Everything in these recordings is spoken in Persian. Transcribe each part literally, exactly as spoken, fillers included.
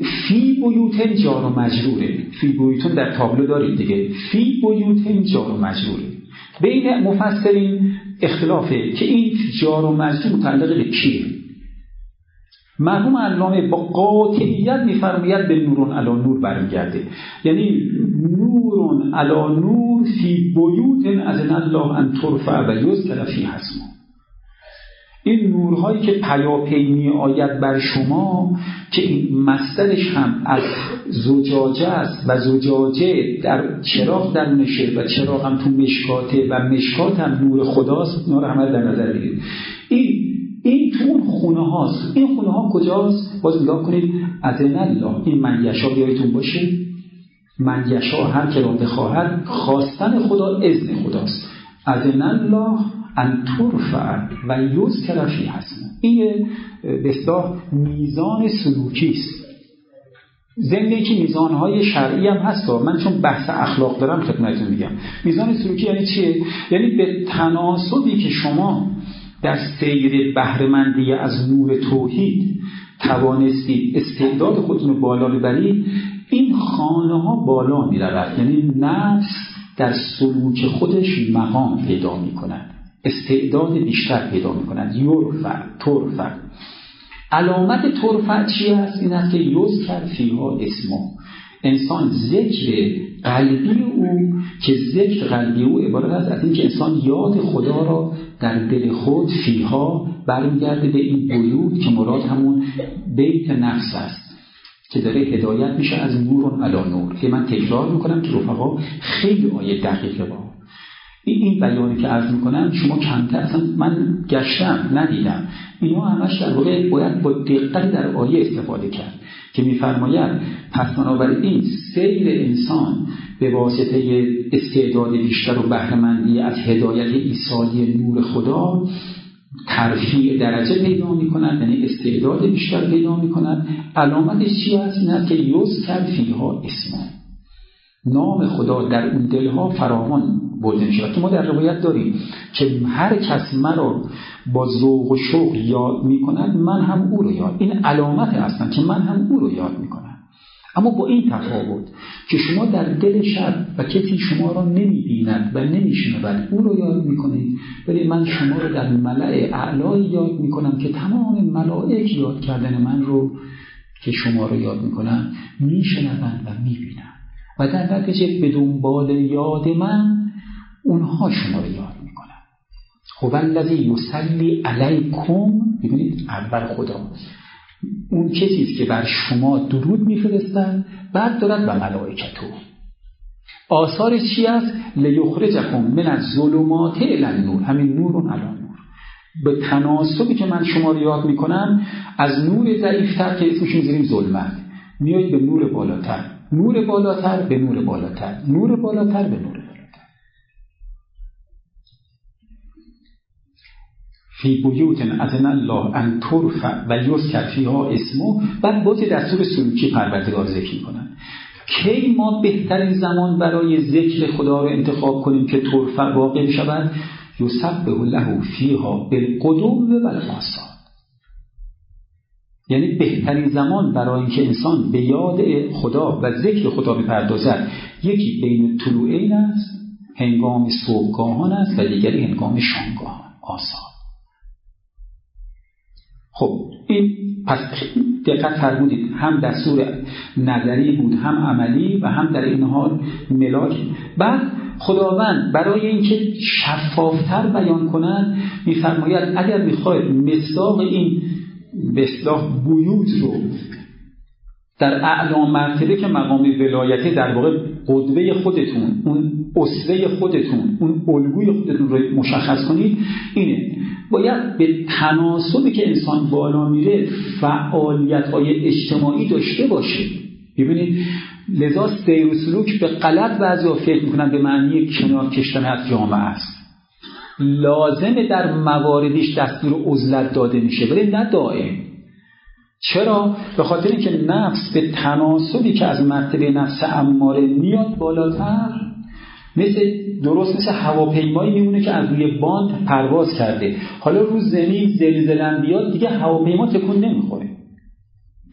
فی بیوتن جار و مجروره. فی بیوتن در تابلو دارید دیگه. فی بیوتن جار و مجروره. بین مفسرین اختلافه که این جار و مجرور متعلق به کیه. مرحوم علامه با قاطعیت می‌فرماید به نورون علی نور برمیگرده، یعنی نورون علی نور فی بیوتن اذن الله ان ترفع و یذکر فیها اسمه. این نورهایی که پیاپی می آید بر شما که این مصدرش هم از زجاجه است و زجاجه در چراغ درونشه و چراغ هم تو مشکاته و مشکات هم نور خداست. اینا رو همه در نظر بگیرید. این این تو اون خونه هاست. این خونه ها کجاست؟ باز نگاه کنید. اذن الله، این من یشا یادتون باشه، من یشا هر که را بخواهد، خواستن خدا اذن خداست. اذن الله ان ترفع و یذکر فیها اسمه. این به اصطلاح میزان سلوکی است. ضمن که میزانهای شرعی هم هست. من چون بحث اخلاق دارم خدمتتون میگم. میزان سلوکی یعنی چیه؟ یعنی به تناسبی که شما در سیر بهره‌مندی از نور توحید توانستید استعداد خودتون رو بالا ببرید، این خانه ها بالا می رود. یعنی نفس در سلوک خودش مقام پیدا می کند، استعداد بیشتر پیدا می کند. یرفع ترفع. علامت ترفع چی است؟ این است که یذکر فیها اسمه. انسان ذکر قلبی او که ذکر قلبی او عبارت است از این که انسان یاد خدا را در دل خود فیها برمیگرده به این بیوت که مراد همون بیت نفس است که داره هدایت میشه از نور علی نور. که من تکرار میکنم که رفقا خیلی آیه دقیقه با این این بیانی که عرض میکنم شما کمتر، اصلا من گشتم ندیدم، اینا همش در واقع باید با دقت در آیه استفاده کرد که میفرماید پس بنابراین سیر انسان به واسطه استعداد بیشتر و بهره‌مندی از هدایت ایصالی نور خدا ترفیع درجه پیدا میکند، یعنی استعداد بیشتر پیدا میکند. علامتش چی است؟ این است که یذکر فیها اسمه، نام خدا در اون دلها فراوان برده میشه. که ما در روایت داریم که هر کس مرا با ذوق و شوق یاد میکند من هم او رو یاد. این علامت هستن که من هم او رو یاد میکنم. اما با این تفاوت که شما در دل شب و کسی شما را نمیبیند و نمیشنود او رو یاد میکنید، ولی من شما رو در ملأ اعلی یاد میکنم که تمام ملائک یاد کردن من رو که شما رو یاد میکنم میشنوند و میبینند و در نتیجه به دنبال یاد من اونها شما رو یاد میکنن. خب الذی یصلی علیکم، ببینید اول خدا اون کسی است که بر شما درود میفرستد، بعد دارد و ملائکتو. آثارش چی است؟ لیخرجکم من الظلمات الی النور، همین نور علی نور. به تناسبی که من شما رو یاد میکنم از نور ضعیفتر که اسمش میذاریم ظلمت میاد به نور بالاتر، نور بالاتر به نور بالاتر، نور بالاتر به نور بالاتر. فی بیوتن اذن الله ان ترفع و یذکر فیها اسمه. بعد باز دستور سلوکی پروردگار ذکر میکنن. کی ما بهترین زمان برای ذکر خدا رو انتخاب کنیم که ترفع واقع شود؟ یسبح له فیها بالغدو والآصال. یعنی بهترین زمان برای اینکه انسان به یاد خدا و ذکر خدا بپردازد یکی بین طلوعین است، هنگام صبحگاهان است، و دیگری هنگام شامگاهان، آصال. خب این پس دقت فرمودید، هم دستور نظری بود هم عملی و هم در این حال ملاک. بعد خداوند برای اینکه شفافتر بیان کند میفرماید اگر میخواید مصداق این به اصطلاح بیوت رو در اعلی مرتبه که مقام ولایته در واقع قدوه خودتون، اون اسوه خودتون، اون الگوی خودتون رو مشخص کنید، اینه باید به تناسبی که انسان بالا میره فعالیت‌های اجتماعی داشته باشه. ببینید لذا سیر و سلوک به غلط بعضیا فکر میکنن به معنی کنار کشتن از جامعه است. لازمه در مواردیش دستور عزلت داده میشه ولی نه دائم. چرا؟ به خاطر اینکه نفس به تناسبی که از مرتبه نفس اماره میاد بالاتر، مثل درست مثل هواپیمایی میمونه که از روی باند پرواز کرده، حالا رو زمین زلزله بیاد دیگه هواپیما تکون نمیخوره.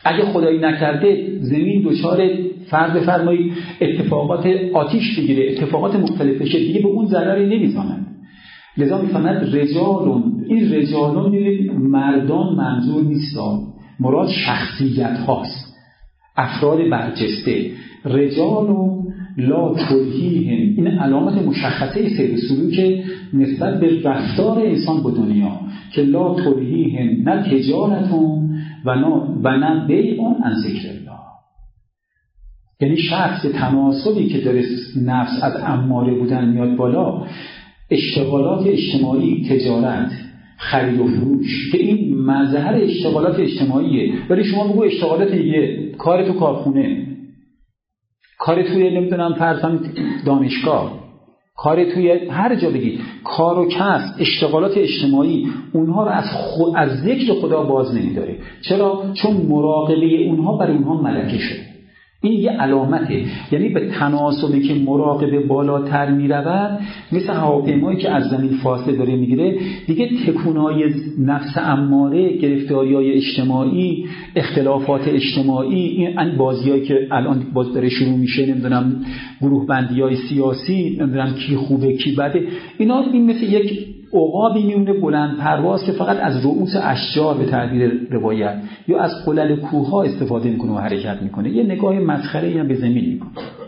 اگه خدایی نکرده زمین دچار فرض بفرمایید اتفاقات آتیش بگیره، اتفاقات مختلف بشه، دیگه به اون ضرری نمیزنن. لذا میفهمد رجالون، این رجالون میبینید مردان منظور نیست، مراد شخصیت هاست، افراد برجسته. رجالون لا تلهیهم، این علامت مشخصه سیر سلوک نسبت به رفتار انسان با دنیا که لا تلهیهم نه تجارتون و نه و نه بیعون عن ذکر الله. یعنی شخص تناسبی که داره نفس از اماره بودن میاد بالا، اشتغالات اجتماعی، تجارت، خرید و فروش که این مظهر اشتغالات اجتماعیه، ولی شما بگو اشتغالات دیگه، کار تو کارخونه، کار توی نمیدونم فرضاً دانشگاه، کار توی هر جا بگید، کار و کسب، اشتغالات اجتماعی، اونها رو از خود از ذکر خدا باز نمی‌داره. چرا؟ چون مراقبه اونها برای اونها ملکه شده. این یه علامته، یعنی به تناسبی که مراقبه بالاتر میرود، مثل هواپیمایی که از زمین فاصله داره میگیره، دیگه تکونای نفس اماره، گرفتاری‌های اجتماعی، اختلافات اجتماعی، این بازیایی که الان باز داره شروع میشه، نمیدونم گروه بندی‌های سیاسی، نمیدونم کی خوبه کی بده، اینا این مثل یک عقابی میونه بلند پرواز که فقط از رؤوس اشجار به تعبیر روایت یا از قلل کوه‌ها استفاده میکنه و حرکت میکنه. یه نگاه مسخره‌ای هم به زمین میکنه.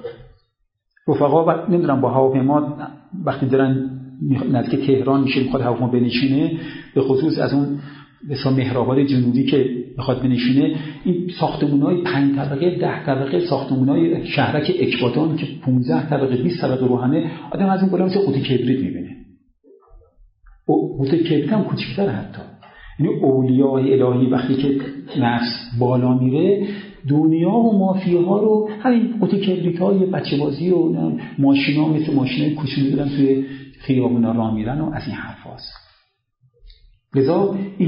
رفقا نمیدونم با هواپیما وقتی دارن نزدیک تهران میشه میخواد هواپیما بنشینه، به خصوص از اون مثلا مهرآباد جنوبی که میخواد بنشینه، این ساختمان‌های پنج طبقه ده طبقه، ساختمان‌های شهرک اکباتان که پانزده طبقه بیست طبقه رو همه، آدم از این بالا مثل قوطی کبریت میبینه. قوطی کبریت هم کوچیک‌تره حتی. یعنی اولیای الهی وقتی که نفس بالا میره، دنیا و مافیاها رو همین قوطی کبریت‌های بچه بازی و ماشینا مثل ماشینای کوچولو دارن توی خیابونا راه میرن و از این حرفاست. لذا